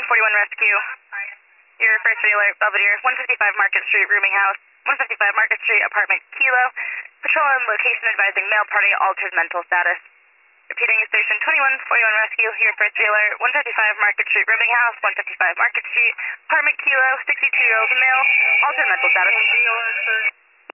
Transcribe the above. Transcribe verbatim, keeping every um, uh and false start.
forty-one Rescue. Your first alert, Belvedere, one fifty-five Market Street, rooming house, one fifty-five Market Street, apartment Kilo. Patrol and location advising male party altered mental status. Repeating station twenty-one forty-one Rescue, your first alert, one fifty-five Market Street, rooming house, one fifty-five Market Street, apartment Kilo, sixty-two-year-old male, altered mental status.